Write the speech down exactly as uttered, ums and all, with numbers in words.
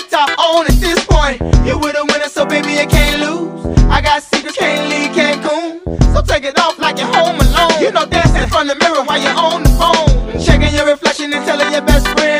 tank top on at this point. You with a winner, so baby you can't lose. I got secrets, can't leave Cancun. So take it off like you're home alone. You know dancing in front of the mirror while you're on the phone, checking your reflection and telling your best friend